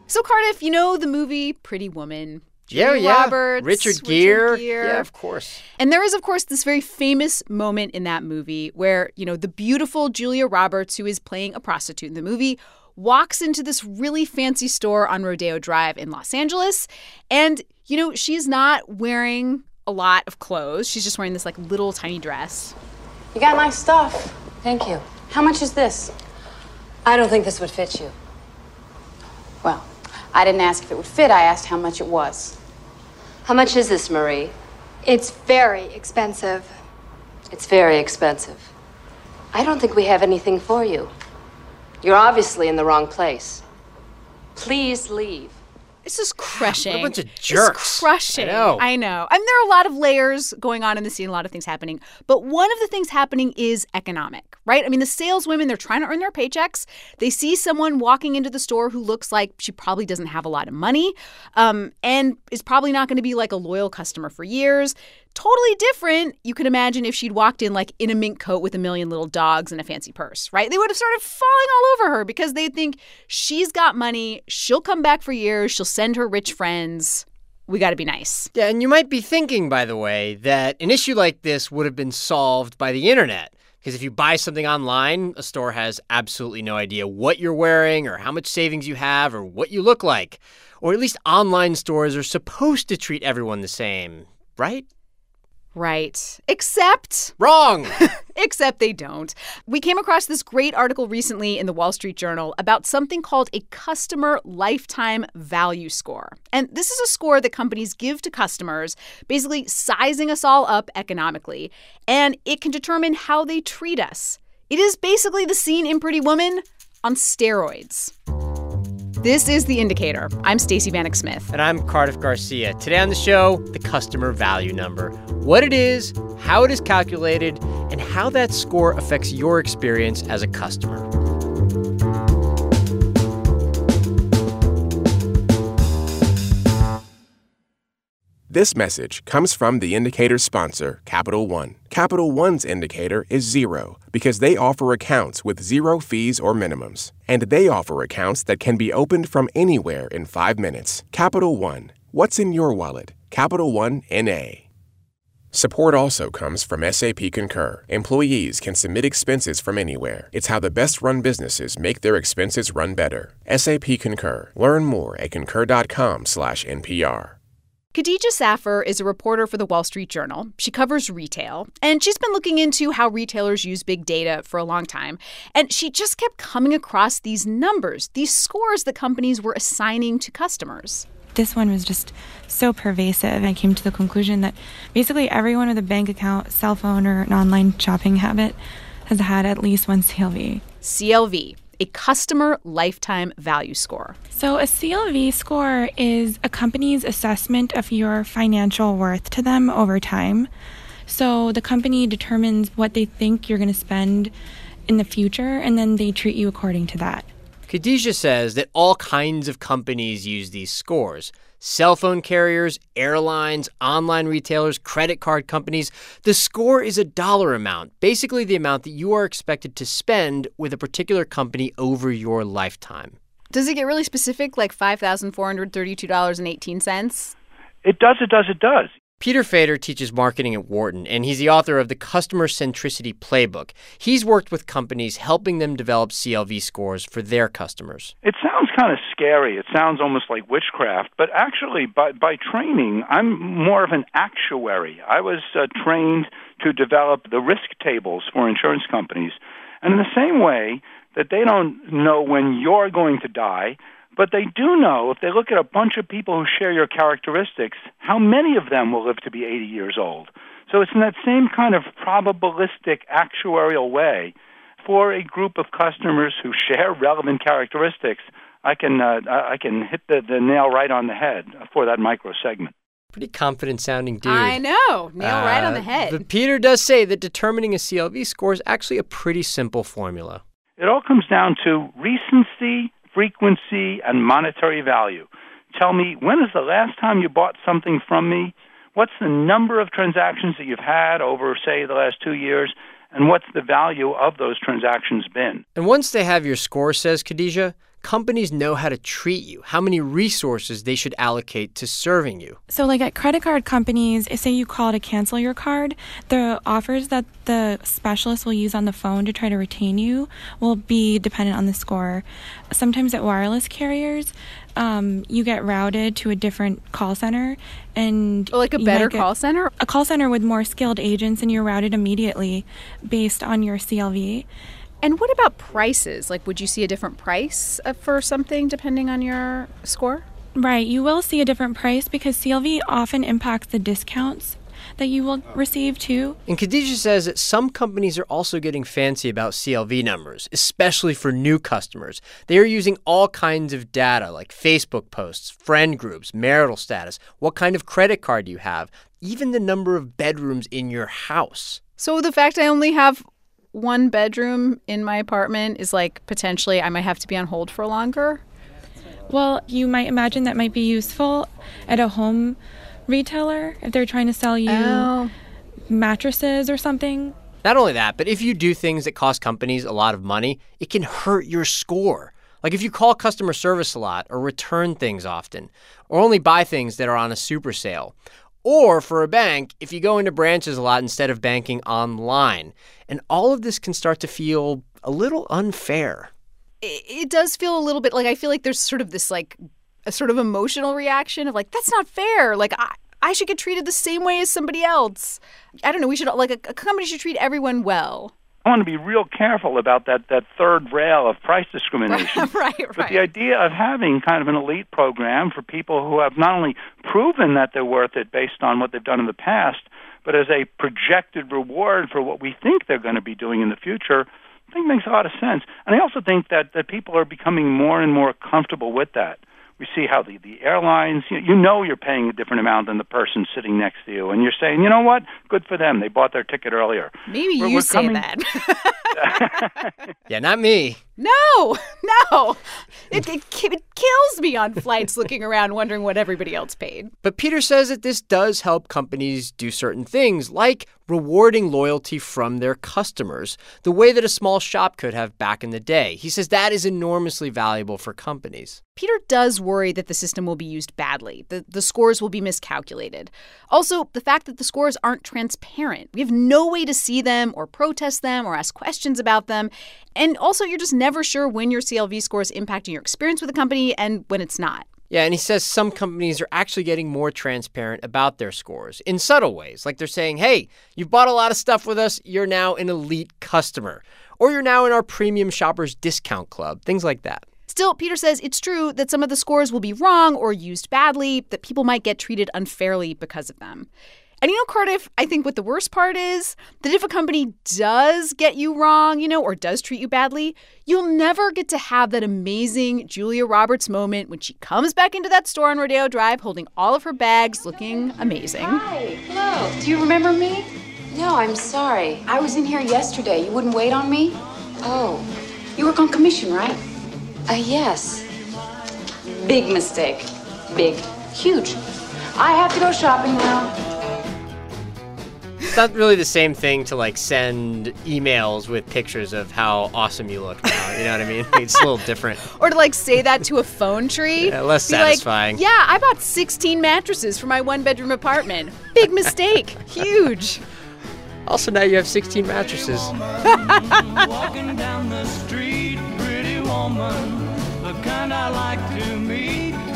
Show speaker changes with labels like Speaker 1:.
Speaker 1: So, Cardiff, you know the movie Pretty Woman?
Speaker 2: Julia
Speaker 1: Roberts,
Speaker 2: Richard Gere.
Speaker 1: Yeah,
Speaker 2: of course.
Speaker 1: And there is, of course, this very famous moment in that movie where, you know, the beautiful Julia Roberts, who is playing a prostitute in the movie, walks into this really fancy store on Rodeo Drive in Los Angeles. And, you know, she's not wearing a lot of clothes. She's just wearing this, like, little tiny dress.
Speaker 3: You got nice stuff. Thank you. How much is this?
Speaker 4: I don't think this would fit you.
Speaker 3: Well, I didn't ask if it would fit. I asked how much it was.
Speaker 4: How much is this, Marie?
Speaker 5: It's very expensive.
Speaker 4: It's very expensive. I don't think we have anything for you. You're obviously in the wrong place. Please leave.
Speaker 1: It's just crushing.
Speaker 2: What a bunch of jerks.
Speaker 1: It's crushing. I know. I mean, there are a lot of layers going on in the scene, a lot of things happening. But one of the things happening is economic, right? I mean, the saleswomen, they're trying to earn their paychecks. They see someone walking into the store who looks like she probably doesn't have a lot of money and is probably not going to be like a loyal customer for years. Totally different, you can imagine, if she'd walked in like in a mink coat with a million little dogs and a fancy purse, right? They would have started falling all over her because they think she's got money, she'll come back for years, she'll send her rich friends. We got to be nice.
Speaker 2: Yeah, and you might be thinking, by the way, that an issue like this would have been solved by the internet. Because if you buy something online, a store has absolutely no idea what you're wearing or how much savings you have or what you look like. Or at least online stores are supposed to treat everyone the same, right?
Speaker 1: Right. Except...
Speaker 2: Wrong!
Speaker 1: Except they don't. We came across this great article recently in the Wall Street Journal about something called a customer lifetime value score. And this is a score that companies give to customers, basically sizing us all up economically. And it can determine how they treat us. It is basically the scene in Pretty Woman on steroids. This is The Indicator. I'm Stacey Vanek Smith.
Speaker 2: And I'm Cardiff Garcia. Today on the show, the customer value number. What it is, how it is calculated, and how that score affects your experience as a customer.
Speaker 6: This message comes from The Indicator's sponsor, Capital One. Capital One's indicator is 0 because they offer accounts with 0 fees or minimums. And they offer accounts that can be opened from anywhere in 5 minutes. Capital One. What's in your wallet? Capital One N.A. Support also comes from SAP Concur. Employees can submit expenses from anywhere. It's how the best-run businesses make their expenses run better. SAP Concur. Learn more at concur.com/NPR.
Speaker 1: Khadija Safar is a reporter for the Wall Street Journal. She covers retail, and she's been looking into how retailers use big data for a long time. And she just kept coming across these numbers, these scores that companies were assigning to customers.
Speaker 7: This one was just so pervasive. I came to the conclusion that basically everyone with a bank account, cell phone, or an online shopping habit has had at least one CLV.
Speaker 1: CLV, a customer lifetime value score.
Speaker 7: So a CLV score is a company's assessment of your financial worth to them over time. So the company determines what they think you're going to spend in the future, and then they treat you according to that.
Speaker 2: Khadija says that all kinds of companies use these scores. Cell phone carriers, airlines, online retailers, credit card companies. The score is a dollar amount, basically the amount that you are expected to spend with a particular company over your lifetime.
Speaker 1: Does it get really specific, like $5,432.18?
Speaker 8: It does.
Speaker 2: Peter Fader teaches marketing at Wharton, and he's the author of the Customer Centricity Playbook. He's worked with companies helping them develop CLV scores for their customers.
Speaker 8: It sounds kind of scary. It sounds almost like witchcraft. But actually, by training, I'm more of an actuary. I was trained to develop the risk tables for insurance companies. And in the same way that they don't know when you're going to die, but they do know, if they look at a bunch of people who share your characteristics, how many of them will live to be 80 years old. So it's in that same kind of probabilistic actuarial way. For a group of customers who share relevant characteristics, I can hit the nail right on the head for that micro segment.
Speaker 2: Pretty confident-sounding dude.
Speaker 1: I know. Nail right on the head.
Speaker 2: But Peter does say that determining a CLV score is actually a pretty simple formula.
Speaker 8: It all comes down to recency, frequency, and monetary value. Tell me, when is the last time you bought something from me? What's the number of transactions that you've had over, say, the last 2 years? And what's the value of those transactions been?
Speaker 2: And once they have your score, says Khadija, companies know how to treat you, how many resources they should allocate to serving you.
Speaker 7: So like at credit card companies, say you call to cancel your card, the offers that the specialist will use on the phone to try to retain you will be dependent on the score. Sometimes at wireless carriers, you get routed to a different call center, and
Speaker 1: like a better call center?
Speaker 7: A call center with more skilled agents, and you're routed immediately based on your CLV.
Speaker 1: And what about prices? Like, would you see a different price for something depending on your score?
Speaker 7: Right. You will see a different price because CLV often impacts the discounts that you will receive too.
Speaker 2: And Khadija says that some companies are also getting fancy about CLV numbers, especially for new customers. They are using all kinds of data like Facebook posts, friend groups, marital status, what kind of credit card you have, even the number of bedrooms in your house.
Speaker 1: So the fact I only have one bedroom in my apartment is like potentially I might have to be on hold for longer?
Speaker 7: Well, you might imagine that might be useful at a home retailer if they're trying to sell you mattresses or something.
Speaker 2: Not only that, but if you do things that cost companies a lot of money, it can hurt your score. Like if you call customer service a lot or return things often or only buy things that are on a super sale. Or for a bank, if you go into branches a lot instead of banking online. And all of this can start to feel a little unfair.
Speaker 1: It does feel a little bit like I feel like there's sort of this like a sort of emotional reaction of like, that's not fair. Like I should get treated the same way as somebody else. I don't know. We should like a company should treat everyone well.
Speaker 8: I want to be real careful about that third rail of price discrimination.
Speaker 1: Right.
Speaker 8: But the idea of having kind of an elite program for people who have not only proven that they're worth it based on what they've done in the past, but as a projected reward for what we think they're going to be doing in the future, I think makes a lot of sense. And I also think that people are becoming more and more comfortable with that. We see how the airlines, you know you're paying a different amount than the person sitting next to you. And you're saying, you know what? Good for them. They bought their ticket earlier.
Speaker 1: Maybe you say that.
Speaker 2: Yeah, not me.
Speaker 1: No. It kills me on flights looking around wondering what everybody else paid.
Speaker 2: But Peter says that this does help companies do certain things, like rewarding loyalty from their customers, the way that a small shop could have back in the day. He says that is enormously valuable for companies.
Speaker 1: Peter does worry that the system will be used badly. The scores will be miscalculated. Also, the fact that the scores aren't transparent. We have no way to see them or protest them or ask questions about them. And also, you're just never sure when your CLV score is impacting your experience with the company and when it's not.
Speaker 2: Yeah, and he says some companies are actually getting more transparent about their scores in subtle ways. Like they're saying, hey, you've bought a lot of stuff with us. You're now an elite customer. Or you're now in our premium shoppers discount club. Things like that.
Speaker 1: Still, Peter says it's true that some of the scores will be wrong or used badly, that people might get treated unfairly because of them. And Cardiff, I think what the worst part is that if a company does get you wrong, or does treat you badly, you'll never get to have that amazing Julia Roberts moment when she comes back into that store on Rodeo Drive holding all of her bags looking amazing.
Speaker 3: Hi. Hello. Do you remember me?
Speaker 4: No, I'm sorry.
Speaker 3: I was in here yesterday. You wouldn't wait on me?
Speaker 4: Oh,
Speaker 3: You work on commission, right?
Speaker 4: yes.
Speaker 3: Big mistake. Big. Huge. I have to go shopping now.
Speaker 2: It's not really the same thing to send emails with pictures of how awesome you look now. You know what I mean? It's a little different.
Speaker 1: Or to say that to a phone tree.
Speaker 2: Yeah, less satisfying.
Speaker 1: Yeah, I bought 16 mattresses for my one-bedroom apartment. Big mistake. Huge.
Speaker 2: Also, now you have 16 mattresses.
Speaker 9: Walking down the street, pretty woman, the kind I like to meet.